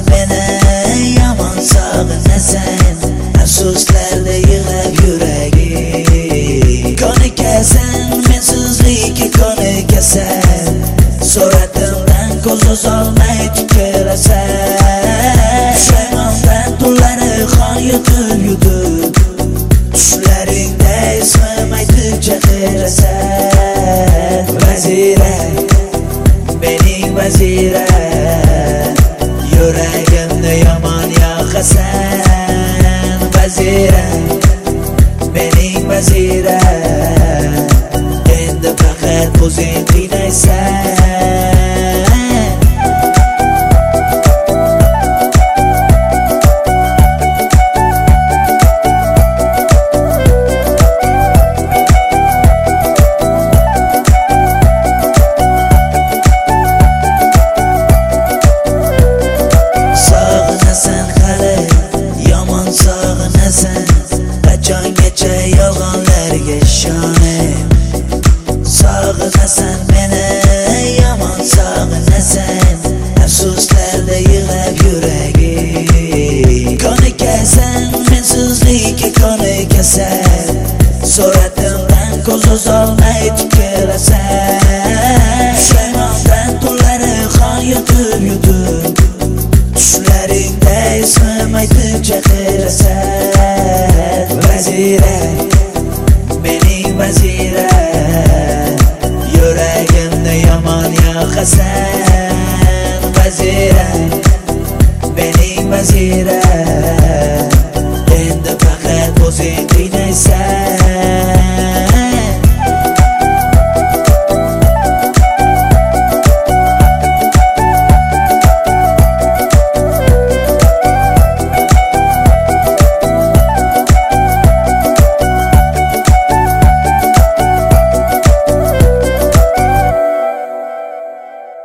meni, yomon sog'inasan. Afsuslarda yig'lab yuragim. Konikasan, mensizlikka konikasan. Suratimdan ko'z uzolmay tikirasan. Pushaymondan tunlari qon yutib tushlaringda ismim aytib chaqirasan. Vazira, mening vazira, yuragimni yomon yoqasan. Vazira, mening vazira, endi faqat o'zing qiynaysan. Qachongacha yolg'onlarga ishonib sog'inasan meni, yomon sog'inasan. Afsuslarda yig'lab yuragim. Konikasan, mensizlikka konikasan. Suratimdan ko'z uzolmay tikirasan. Pushaymondan tunlari qon yutib tushlaring